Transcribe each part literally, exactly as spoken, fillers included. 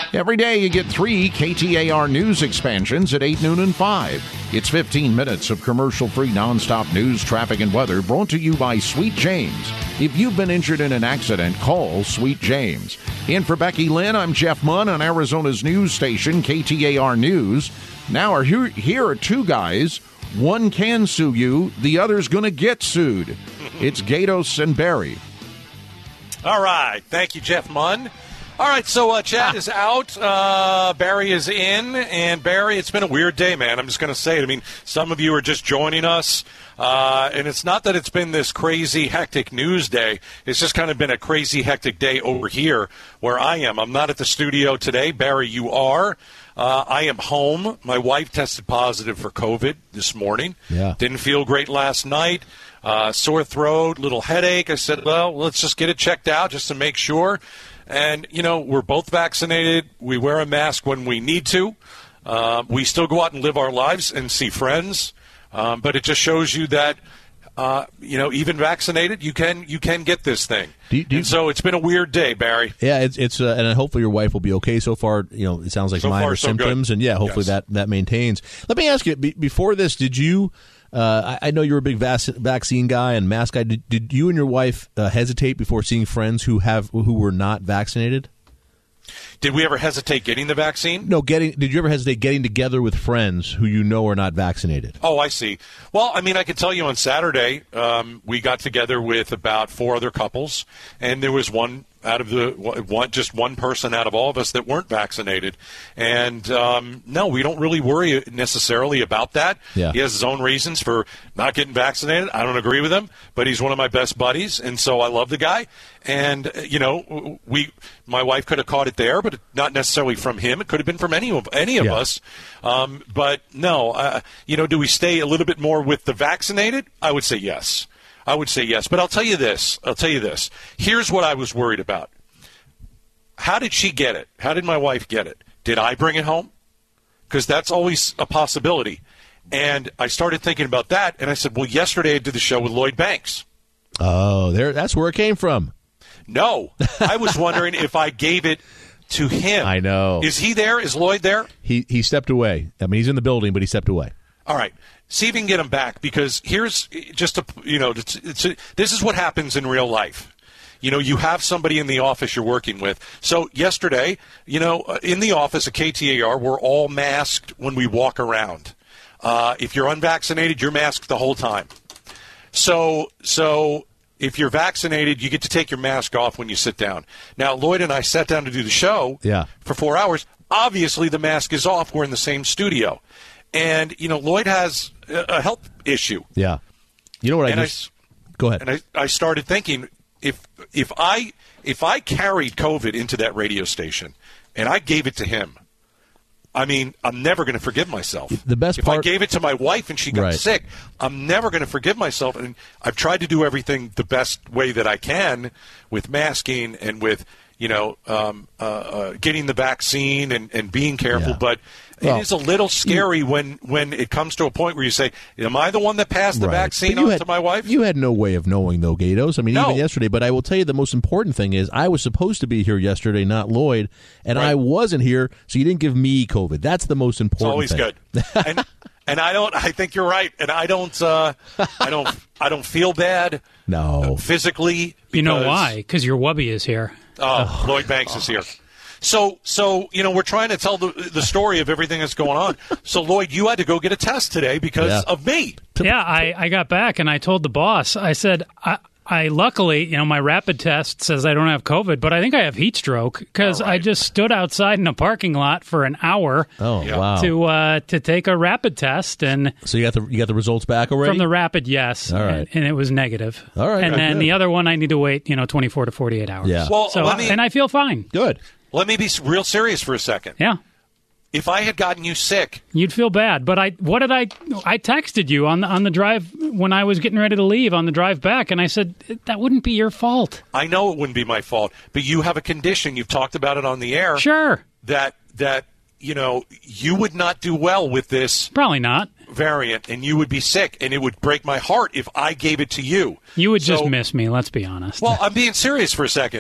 Every day you get three K T A R news expansions at eight, noon, and five. It's fifteen minutes of commercial-free nonstop news, traffic, and weather brought to you by Sweet James. If you've been injured in an accident, call Sweet James. In for Becky Lynn, I'm Jeff Munn on Arizona's news station, K T A R News. Now, are here, here are two guys. One can sue you, the other's going to get sued. It's Gatos and Barry. All right. Thank you, Jeff Munn. All right, so uh, Chad is out, uh, Barry is in, and Barry, it's been a weird day, man. I'm just going to say it. I mean, some of you are just joining us, uh, and it's not that it's been this crazy, hectic news day. It's just kind of been a crazy, hectic day over here where I am. I'm not at the studio today. Barry, you are. Uh, I am home. My wife tested positive for COVID this morning. Yeah. Didn't feel great last night. Uh, sore throat, little headache. I said, well, let's just get it checked out just to make sure. And, you know, we're both vaccinated. We wear a mask when we need to. Uh, we still go out and live our lives and see friends. Um, but it just shows you that, uh, you know, even vaccinated, you can you can get this thing. Do you, do you, and so it's been a weird day, Barry. Yeah, it's, it's uh, and hopefully your wife will be okay so far. You know, it sounds like so minor far, so symptoms. good. And, yeah, hopefully yes. that, that maintains. Let me ask you, be, before this, did you Uh, I, I know you're a big vac- vaccine guy and mask guy. Did, did you and your wife uh, hesitate before seeing friends who have who were not vaccinated? Did we ever hesitate getting the vaccine? No, getting. Did you ever hesitate getting together with friends who you know are not vaccinated? Oh, I see. Well, I mean, I can tell you on Saturday, um, we got together with about four other couples, and there was one out of the one, just one person out of all of us that weren't vaccinated. And um, no, we don't really worry necessarily about that. Yeah. He has his own reasons for not getting vaccinated. I don't agree with him, but he's one of my best buddies, and so I love the guy. And you know, we, my wife could have caught it there, but not necessarily from him. It could have been from any of any of yeah. us. Um, but no, uh, you know, do we stay a little bit more with the vaccinated? I would say yes. I would say yes. But I'll tell you this. I'll tell you this. Here's what I was worried about. How did she get it? How did my wife get it? Did I bring it home? Because that's always a possibility. And I started thinking about that, and I said, well, yesterday I did the show with Lloyd Banks. Oh, there. That's where it came from. No. I was wondering if I gave it to him. I know. Is he there? Is Lloyd there? He he stepped away. I mean, he's in the building, but he stepped away. All right. See if you can get him back, because here's just a, you know, it's, it's a, this is what happens in real life. You know, you have somebody in the office you're working with. So yesterday, you know, in the office at K T A R, we're all masked when we walk around. Uh, if you're unvaccinated, you're masked the whole time. So, so if you're vaccinated, you get to take your mask off when you sit down. Now, Lloyd and I sat down to do the show yeah. for four hours. Obviously, the mask is off. We're in the same studio. And, you know, Lloyd has a health issue. Yeah. You know what I and just – go ahead. And I, I started thinking, if if I if I carried COVID into that radio station and I gave it to him, I mean, I'm never going to forgive myself. The best if part – I gave it to my wife and she got right. sick, I'm never going to forgive myself. And I've tried to do everything the best way that I can with masking and with, you know, um, uh, uh, getting the vaccine and, and being careful. Yeah. But – Well, it is a little scary when, when it comes to a point where you say, am I the one that passed the right. vaccine on to my wife? You had no way of knowing, though, Gatos. I mean, no. even yesterday. But I will tell you the most important thing is I was supposed to be here yesterday, not Lloyd, and right. I wasn't here, so you didn't give me COVID. That's the most important It's always thing. good. and, and I don't – I think you're right. And I don't uh, I don't I don't feel bad no. uh, physically. Because, you know why? Because your wubby is here. Uh, oh, Lloyd Banks is here. So, so you know, we're trying to tell the the story of everything that's going on. So, Lloyd, you had to go get a test today because yeah. of me. Yeah, I, I got back and I told the boss, I said, I, I luckily, you know, my rapid test says I don't have COVID, but I think I have heat stroke because right. I just stood outside in a parking lot for an hour oh, yeah. wow. to uh, to take a rapid test. And so you got the you got the results back already? From the rapid, yes. All right. And, and it was negative. All right. And then good. the other one, I need to wait, you know, twenty-four to forty-eight hours. Yeah. Well, so, let me, and I feel fine. Good. Let me be real serious for a second. Yeah. If I had gotten you sick, you'd feel bad. But I, what did I? I texted you on the on the drive when I was getting ready to leave on the drive back, and I said that wouldn't be your fault. I know it wouldn't be my fault, but you have a condition. You've talked about it on the air. Sure. That that you know you would not do well with this. Probably not. Variant, and you would be sick, and it would break my heart if I gave it to you. You would so, just miss me. Let's be honest. Well, I'm being serious for a second. Yeah.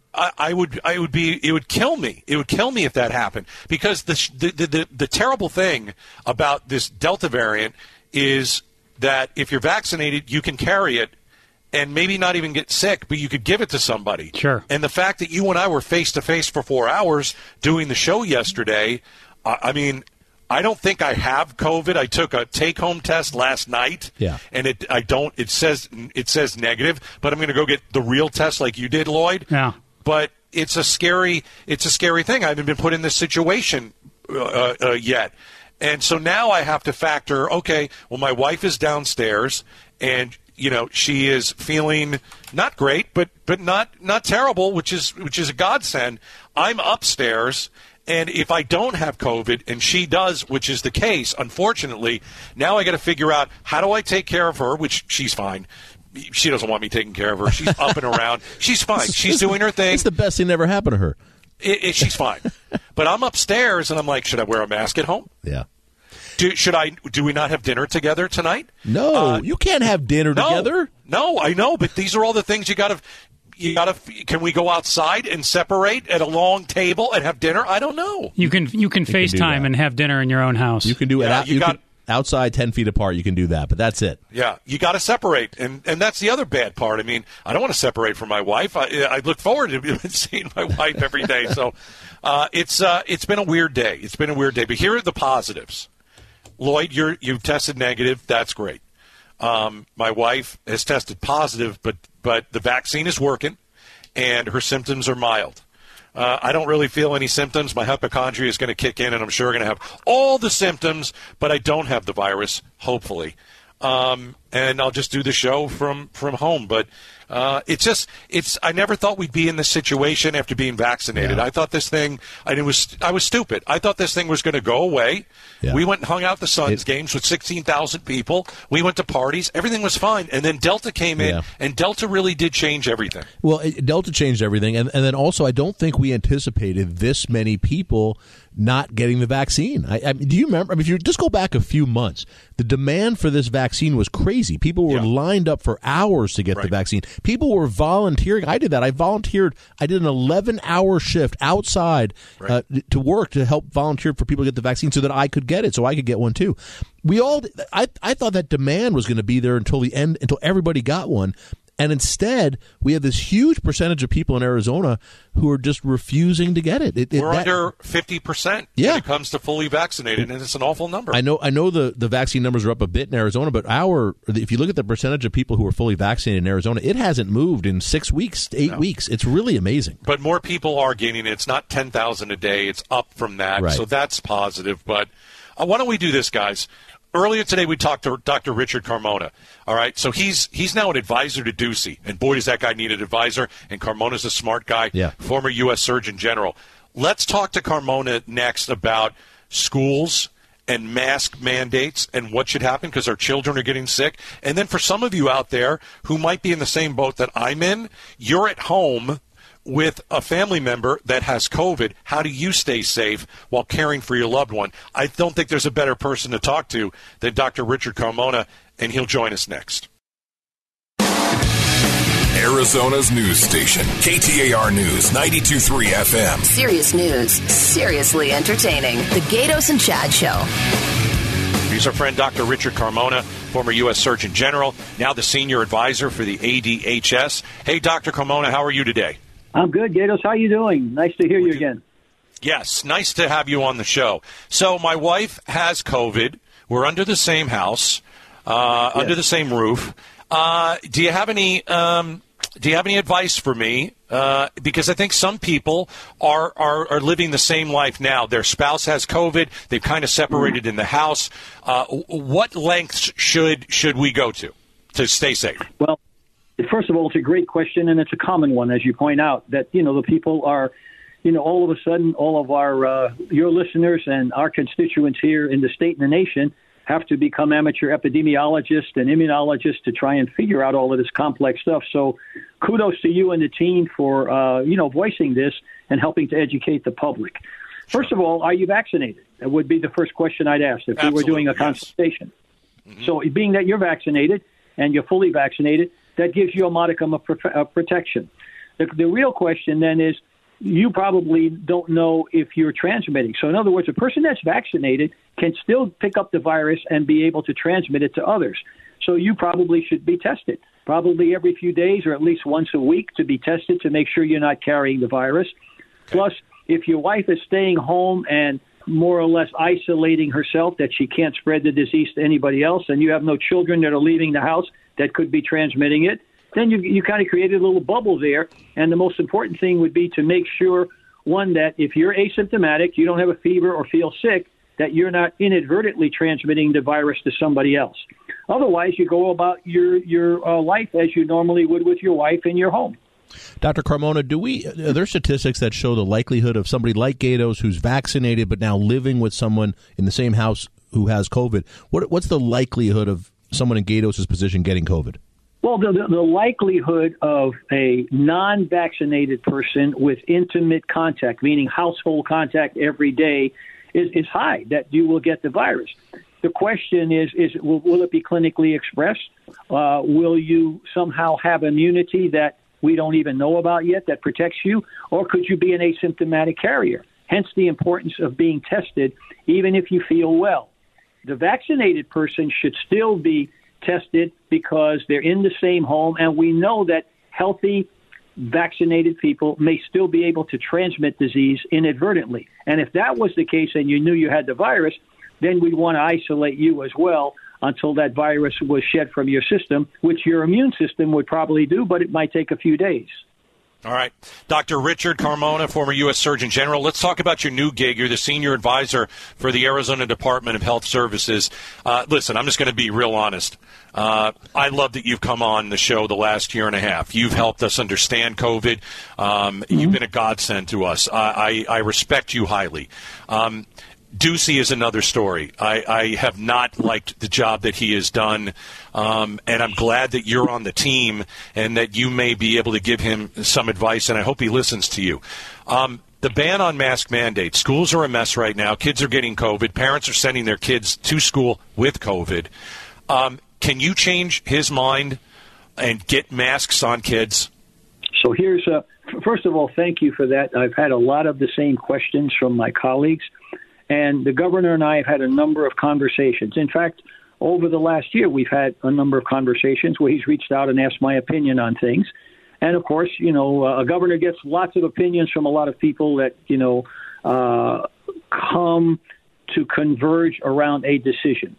I, I would, I would be, it would kill me. It would kill me if that happened, because the, the the the terrible thing about this Delta variant is that if you're vaccinated, you can carry it and maybe not even get sick, but you could give it to somebody. Sure. And the fact that you and I were face to face for four hours doing the show yesterday, uh, I mean, I don't think I have COVID. I took a take-home test last night, yeah. and it I don't. It says it says negative, but I'm going to go get the real test like you did, Lloyd. Yeah. But it's a scary it's a scary thing. I haven't been put in this situation uh, uh, yet, and so now I have to factor. Okay, well, my wife is downstairs, and you know she is feeling not great, but but not not terrible, which is which is a godsend. I'm upstairs. And if I don't have COVID and she does, which is the case, unfortunately, now I got to figure out how do I take care of her, which she's fine. She doesn't want me taking care of her. She's up and around. She's fine. She's doing her thing. It's the best thing that ever happened to her. It, it, she's fine. But I'm upstairs, and I'm like, should I wear a mask at home? Yeah. Do, should I? Do we not have dinner together tonight? No, uh, you can't have dinner no, together. No, I know, but these are all the things you got to... You gotta. Can we go outside and separate at a long table and have dinner? I don't know. You can you can You FaceTime can and have dinner in your own house. You can do it Yeah, out, you you got- can, outside ten feet apart. You can do that, but that's it. Yeah, you got to separate, and and that's the other bad part. I mean, I don't want to separate from my wife. I, I look forward to seeing my wife every day. So uh, it's uh, it's been a weird day. It's been a weird day. But here are the positives. Lloyd, you're you've tested negative. That's great. Um, my wife has tested positive, but but the vaccine is working. And her symptoms are mild. Uh, I don't really feel any symptoms. My hypochondria is going to kick in, and I'm sure going to have all the symptoms, but I don't have the virus, hopefully. Um, and I'll just do the show from, from home. But uh, it's just, it's. I never thought we'd be in this situation after being vaccinated. Yeah. I thought this thing, I it was, I was stupid. I thought this thing was going to go away. Yeah. We went and hung out at the Suns It- games with sixteen thousand people. We went to parties. Everything was fine. And then Delta came in, Yeah. and Delta really did change everything. Well, it, Delta changed everything, and, and then also I don't think we anticipated this many people not getting the vaccine. I, I mean, do you remember? I mean, if you just go back a few months, the demand for this vaccine was crazy. People were Yeah. lined up for hours to get the Right. vaccine. People were volunteering. I did that. I volunteered. I did an eleven-hour shift outside Right. uh, to work to help volunteer for people to get the vaccine so that I could get it, so I could get one too. We all. I I thought that demand was going to be there until the end, until everybody got one. And instead, we have this huge percentage of people in Arizona who are just refusing to get it. it, it We're that- under fifty percent Yeah. when it comes to fully vaccinated, and it's an awful number. I know. I know the, the vaccine numbers are up a bit in Arizona, but our if you look at the percentage of people who are fully vaccinated in Arizona, it hasn't moved in six weeks, eight weeks. It's really amazing. But more people are getting it. It's not ten thousand a day. It's up from that. Right. So that's positive. But uh, why don't we do this, guys? Earlier today, we talked to Doctor Richard Carmona. All right, so he's he's now an advisor to Ducey, and boy, does that guy need an advisor. And Carmona's a smart guy, Yeah. former U S Surgeon General. Let's talk to Carmona next about schools and mask mandates and what should happen because our children are getting sick. And then for some of you out there who might be in the same boat that I'm in, you're at home with a family member that has COVID. How do you stay safe while caring for your loved one? I don't think there's a better person to talk to than Doctor Richard Carmona, and he'll join us next. Arizona's news station, K T A R News, ninety-two point three F M. Serious news, seriously entertaining. The Gatos and Chad Show. He's our friend Doctor Richard Carmona, former U S Surgeon General, now the senior advisor for the A D H S. Hey, Doctor Carmona, how are you today? I'm good, Gatos. How you doing? Nice to hear you again. Yes, nice to have you on the show. So my wife has COVID. We're under the same house, uh, Yes. under the same roof. Uh, do you have any? Um, do you have any advice for me? Uh, because I think some people are, are are living the same life now. Their spouse has COVID. They've kind of separated in the house. Uh, what lengths should should we go to to stay safe? Well, first of all, it's a great question, and it's a common one, as you point out, that, you know, the people are, you know, all of a sudden, all of our, uh, your listeners and our constituents here in the state and the nation have to become amateur epidemiologists and immunologists to try and figure out all of this complex stuff. So kudos to you and the team for, uh, you know, voicing this and helping to educate the public. First of all, are you vaccinated? That would be the first question I'd ask if we were doing a Absolutely, yes. consultation. Mm-hmm. So being that you're vaccinated and you're fully vaccinated, that gives you a modicum of, prof- of protection. The, the real question then is, you probably don't know if you're transmitting. So in other words, a person that's vaccinated can still pick up the virus and be able to transmit it to others. So you probably should be tested, probably every few days or at least once a week to be tested to make sure you're not carrying the virus. Plus, if your wife is staying home and more or less isolating herself that she can't spread the disease to anybody else, and you have no children that are leaving the house that could be transmitting it, then you, you kind of created a little bubble there. And the most important thing would be to make sure, one, that if you're asymptomatic, you don't have a fever or feel sick, that you're not inadvertently transmitting the virus to somebody else. Otherwise, you go about your, your uh, life as you normally would with your wife in your home. Doctor Carmona, do we? Are there statistics that show the likelihood of somebody like Gatos who's vaccinated but now living with someone in the same house who has COVID? What, what's the likelihood of someone in Gatos' position getting COVID? Well, the, the, the likelihood of a non-vaccinated person with intimate contact, meaning household contact every day, is, is high, that you will get the virus. The question is, is will, will it be clinically expressed? Uh, will you somehow have immunity that we don't even know about yet that protects you? Or could you be an asymptomatic carrier? Hence the importance of being tested, even if you feel well. The vaccinated person should still be tested because they're in the same home, and we know that healthy vaccinated people may still be able to transmit disease inadvertently. And if that was the case and you knew you had the virus, then we'd want to isolate you as well until that virus was shed from your system, which your immune system would probably do, but it might take a few days. All right. Doctor Richard Carmona, former U S Surgeon General. Let's talk about your new gig. You're the senior advisor for the Arizona Department of Health Services. Uh, listen, I'm just going to be real honest. Uh, I love that you've come on the show the last year and a half. You've helped us understand COVID. Um, mm-hmm. You've been a godsend to us. I, I, I respect you highly. Um, Ducey is another story. I, I have not liked the job that he has done, um, and I'm glad that you're on the team and that you may be able to give him some advice, and I hope he listens to you. Um, the ban on mask mandates. Schools are a mess right now. Kids are getting COVID. Parents are sending their kids to school with COVID. Um, can you change his mind and get masks on kids? So here's a, first of all, thank you for that. I've had a lot of the same questions from my colleagues. And the governor and I have had a number of conversations. In fact, over the last year, we've had a number of conversations where he's reached out and asked my opinion on things. And, of course, you know, a governor gets lots of opinions from a lot of people that, you know, uh, come to converge around a decision.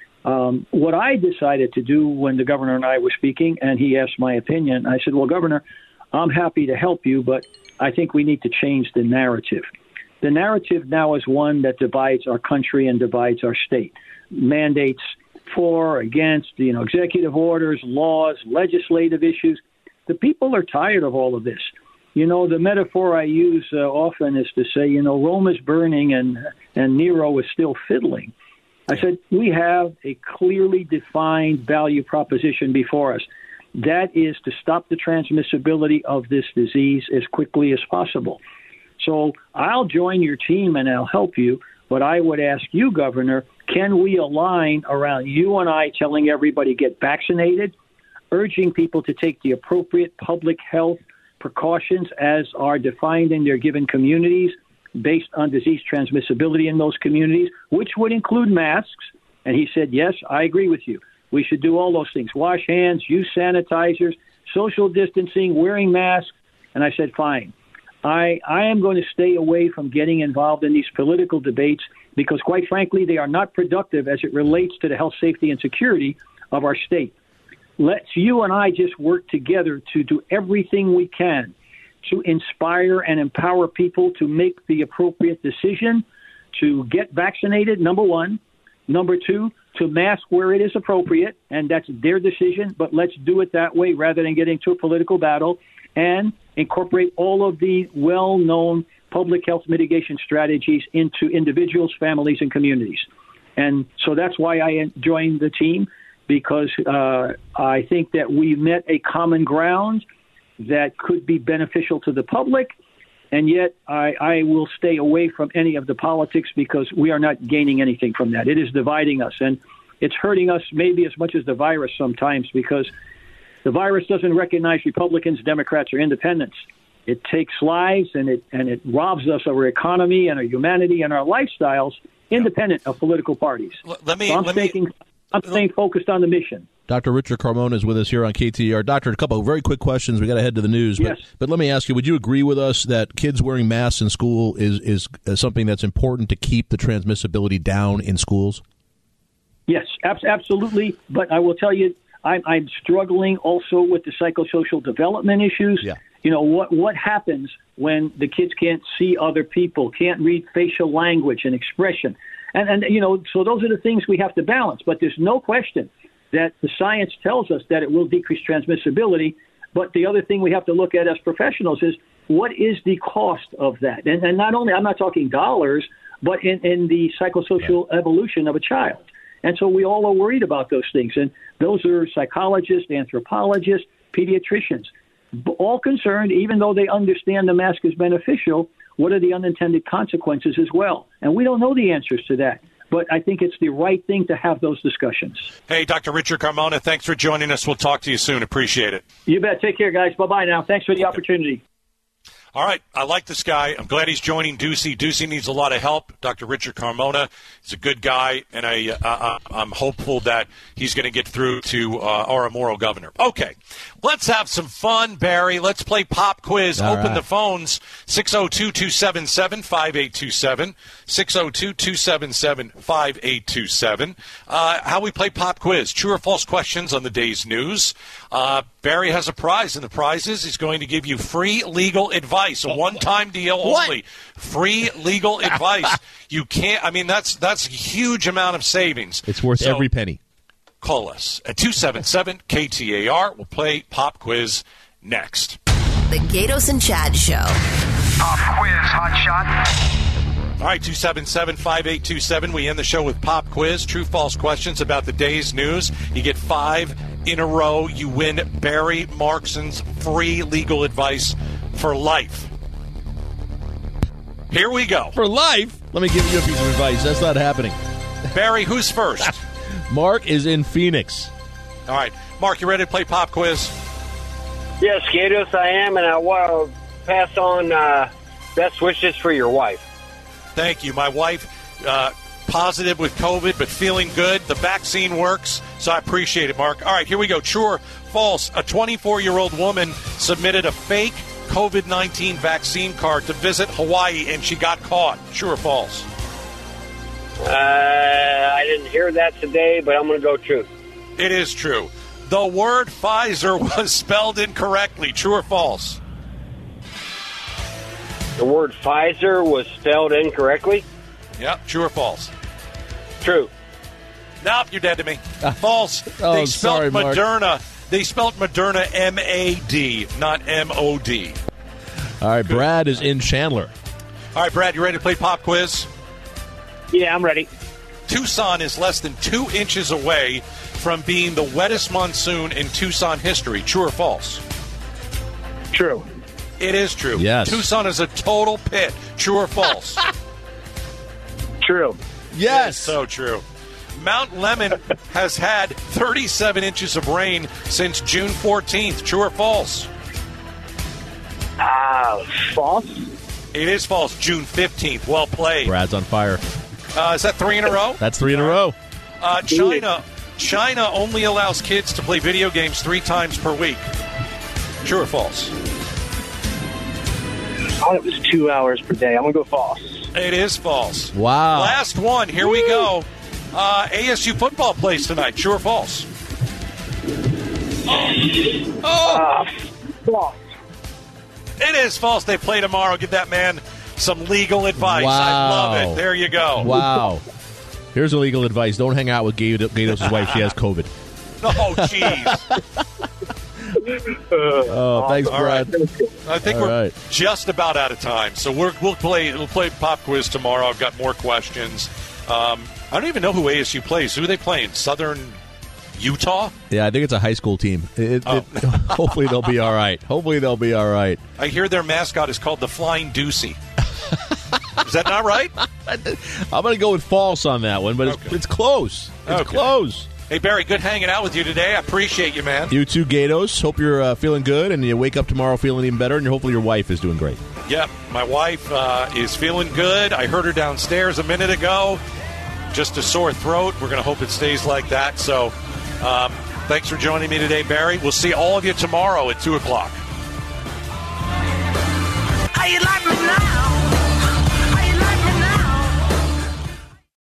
Um, what I decided to do when the governor and I were speaking and he asked my opinion, I said, well, Governor, I'm happy to help you, but I think we need to change the narrative. The narrative now is one that divides our country and divides our state. Mandates for, against, you know, executive orders, laws, legislative issues. The people are tired of all of this. You know, the metaphor I use uh, often is to say, you know, Rome is burning and, and Nero is still fiddling. I said, we have a clearly defined value proposition before us. That is to stop the transmissibility of this disease as quickly as possible. So I'll join your team and I'll help you, but I would ask you, Governor, can we align around you and I telling everybody get vaccinated, urging people to take the appropriate public health precautions as are defined in their given communities based on disease transmissibility in those communities, which would include masks. And he said, yes, I agree with you. We should do all those things. Wash hands, use sanitizers, social distancing, wearing masks. And I said, fine. I, I am going to stay away from getting involved in these political debates because, quite frankly, they are not productive as it relates to the health, safety, and security of our state. Let's you and I just work together to do everything we can to inspire and empower people to make the appropriate decision to get vaccinated, number one. Number two, to mask where it is appropriate, and that's their decision, but let's do it that way rather than getting into a political battle, and incorporate all of the well-known public health mitigation strategies into individuals, families, and communities. And so that's why I joined the team, because uh, I think that we met a common ground that could be beneficial to the public, and yet I, I will stay away from any of the politics because we are not gaining anything from that. It is dividing us, and it's hurting us maybe as much as the virus sometimes because The virus doesn't recognize Republicans, Democrats, or independents. It takes lives and it and it robs us of our economy and our humanity and our lifestyles, independent of political parties. Let me. So I'm let thinking, me, I'm staying focused on the mission. Doctor Richard Carmona is with us here on K T A R. Doctor, a couple of very quick questions. We got to head to the news. But, yes. but let me ask you, would you agree with us that kids wearing masks in school is, is uh, something that's important to keep the transmissibility down in schools? Yes, ab- absolutely. But I will tell you, I'm, I'm struggling also with the psychosocial development issues. Yeah. You know, what what happens when the kids can't see other people, can't read facial language and expression? And, and you know, so those are the things we have to balance. But there's no question that the science tells us that it will decrease transmissibility. But the other thing we have to look at as professionals is what is the cost of that? And, and not only, I'm not talking dollars, but in, in the psychosocial right. evolution of a child. And so we all are worried about those things. And those are psychologists, anthropologists, pediatricians, all concerned, even though they understand the mask is beneficial, what are the unintended consequences as well? And we don't know the answers to that. But I think it's the right thing to have those discussions. Hey, Doctor Richard Carmona, thanks for joining us. We'll talk to you soon. Appreciate it. You bet. Take care, guys. Bye-bye now. Thanks for the opportunity. All right. I like this guy. I'm glad he's joining Ducey. Ducey needs a lot of help. Doctor Richard Carmona is a good guy, and I, uh, I'm hopeful that he's going to get through to uh, our immoral governor. Okay. Let's have some fun, Barry. Let's play pop quiz. All Open right. the phones, six oh two, two seven seven, five eight two seven, six oh two, two seven seven, five eight two seven. Uh, how we play pop quiz, true or false questions on the day's news. Uh, Barry has a prize, and the prize is he's going to give you free legal advice, a one-time deal only. Free legal advice. You can't, I mean, that's that's a huge amount of savings. It's worth So, every penny. Call us at two seven seven K T A R. We'll play pop quiz next. The Gatos and Chad Show. Pop quiz, hot shot. All right, two seven seven, five eight two seven. We end the show with pop quiz, true false questions about the day's news. You get five in a row. You win Barry Markson's free legal advice for life. Here we go. For life? Let me give you a piece of advice. That's not happening. Barry, who's first? Mark is in Phoenix. All right. Mark, you ready to play pop quiz? Yes, Gatos, I am, and I want to pass on uh, best wishes for your wife. Thank you. My wife, uh, positive with COVID, but feeling good. The vaccine works, so I appreciate it, Mark. All right, here we go. True or false? A twenty-four-year-old woman submitted a fake COVID nineteen vaccine card to visit Hawaii, and she got caught. True or false? Uh, I didn't hear that today, but I'm going to go true. It is true. The word Pfizer was spelled incorrectly. True or false? The word Pfizer was spelled incorrectly? Yep. True or false? True. Nope, you're dead to me. False. Oh, they spelled sorry, Mark. Moderna. They spelled Moderna M A D, not M O D. All right, Brad is in Chandler. All right, Brad, you ready to play pop quiz? Yeah, I'm ready. Tucson is less than two inches away from being the wettest monsoon in Tucson history. True or false? True. It is true. Yes. Tucson is a total pit. True or false? True. Yes. So true. Mount Lemmon has had thirty-seven inches of rain since June fourteenth. True or false? Ah, uh, false? It is false. June fifteenth. Well played. Brad's on fire. Uh, is that three in a row? That's three in a row. Uh, China, China only allows kids to play video games three times per week. True or false? I thought it was two hours per day. I'm going to go false. It is false. Wow. Last one. Here we go. Uh, A S U football plays tonight. True or false? Oh. Uh, false. It is false. They play tomorrow. Give that man some legal advice. Wow. I love it. There you go. Wow. Here's a legal advice. Don't hang out with Gatos' wife. She has COVID. Oh, jeez. Oh, thanks, All Brad. right. I think All we're right. just about out of time. So we're, we'll play we'll play pop quiz tomorrow. I've got more questions. Um, I don't even know who A S U plays. Who are they playing? Southern Utah? Yeah, I think it's a high school team. It, Oh. it, hopefully they'll be all right. Hopefully they'll be all right. I hear their mascot is called the Flying Deucey. Is that not right? I'm going to go with false on that one, but it's, Okay. it's close. It's Okay. close. Hey, Barry, good hanging out with you today. I appreciate you, man. You too, Gatos. Hope you're uh, feeling good, and you wake up tomorrow feeling even better, and hopefully your wife is doing great. Yep, my wife uh, is feeling good. I heard her downstairs a minute ago. Just a sore throat. We're going to hope it stays like that. So um, thanks for joining me today, Barry. We'll see all of you tomorrow at two o'clock.